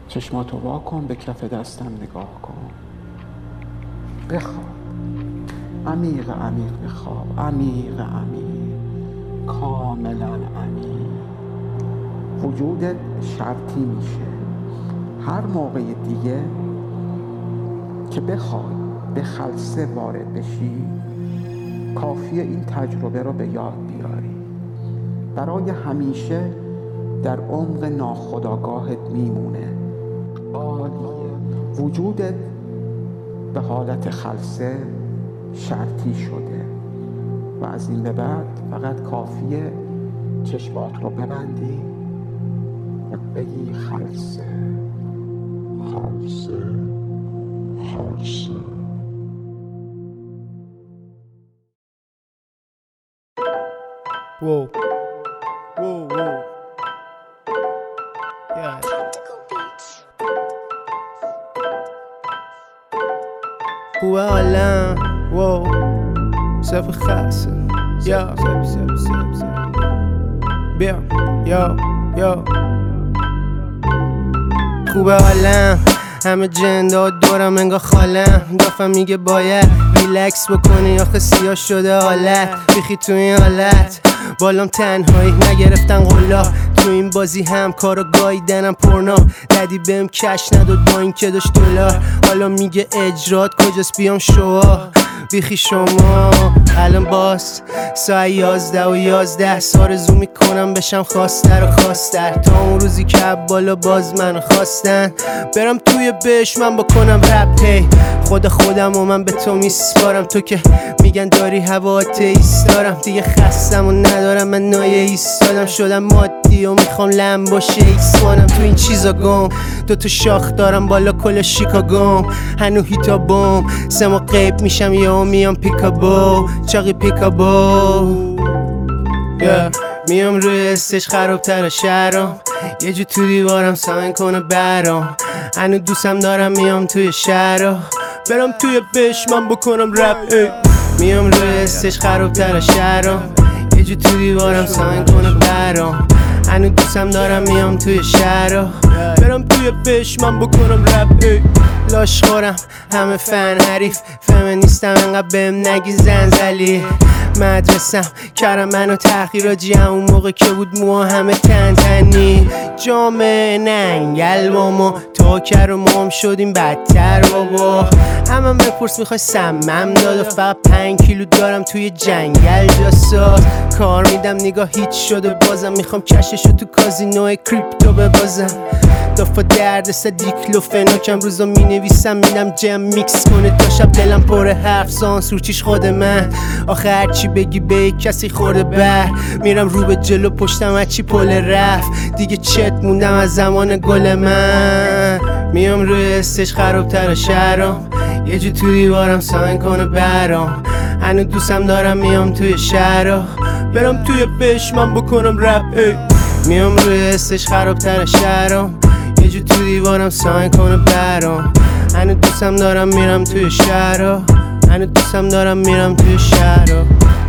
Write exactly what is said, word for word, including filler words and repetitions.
چشماتو وا کن، به کف دستم نگاه کن. بخواب، عمیق عمیق بخواب، عمیق عمیق، کاملا عمیق. وجودت شرطی میشه هر موقع دیگه که بخوای به خلسه وارد بشی، کافیه این تجربه رو به یاد بیاری. برای همیشه در عمق ناخودآگاهت میمونه. عالیه. وجودت به حالت خلسه شرطی شده و از این به بعد فقط کافیه چشمات رو ببندی و بگی خلسه، خلسه، خلسه. Whoa, whoa, whoa. Yeah. خوبه حالم واو صف خاصه یا صف صف صف صف بیا یا یا خوبه حالم همه جندا دورم انگار خالم دافم میگه باید ریلکس بکنی آخه سیاه شده حالت بیخی تو این حالت بالام تنهایی نگرفتن قلا تو این بازی هم کارو گاییدنم پرنا ددی بهم کش نداد با این که داشت دلار حالا میگه اجرات کجاست بیام شوا بیخی شما الان باز ساعت یازده و یازده آرزو میکنم بشم خواستر و خواستر تا اون روزی که بالا باز منو خواستن برم توی بهش من بکنم رپ هی خدا خودم و من به تو میسپارم تو که میگن داری هوا ایستارم دیگه خستم و ندارم من نایه ایستادم شدم مادی و میخوام لم باشه ایسوانم تو این چیزا گم دو تا شاخ دارم بالا کل شیکاگوم هنو هیتا بوم سما قیب میشم یا میام پیکابو چاقی پیکابو yeah. میام روی استش خرابتر شهرام یه جو تو دیوارم ساین کنه برام هنو دوستم دارم میام توی شهرام برم توی بش من بکنم رپ ای. میام روی استش خرابتر شهرام یه جو تو دیوارم ساین کنه برام هنو دوستم دارم میام توی شهرام برم توی بش من بکنم رپ ای. لاش خورم همه فن حریف فمینیستم انقدر بهم نگی زنزلی مدرسم کردم منو تحقیراجی همون موقع که بود موها همه تن تنی جامعه ننگل با ما تا کر و مام شدیم بدتر بابا همه بپرس میخوای سمم داد و فقط پنج کیلو دارم توی جنگل جاساز کار میدم نگاه هیچ شده بازم میخوام کششو تو کازینو کریپتو ببازم دافا درد سه دیکلو فناکم روزا می نویسم میدم جم میکس کنه تا شب دلم پر حرف سانسور چیش خود من آخه هرچی بگی به یک کسی خورده بر میرم رو به جلو پشتم هرچی پل رفت دیگه چت موندم از زمان گل من میام روی استش خرابتر شهرام یه جو تو دیوارم ساین کنه برام هنو دوستم دارم میام توی شهرام برم توی بش من بکنم رپ ای. میام روی استش خرابتر شهرام یه جو تو دیوارم ساین کنه برام هنو دوستم دارم میرم توی شهرام هنو دوستم دارم میرم توی شهرام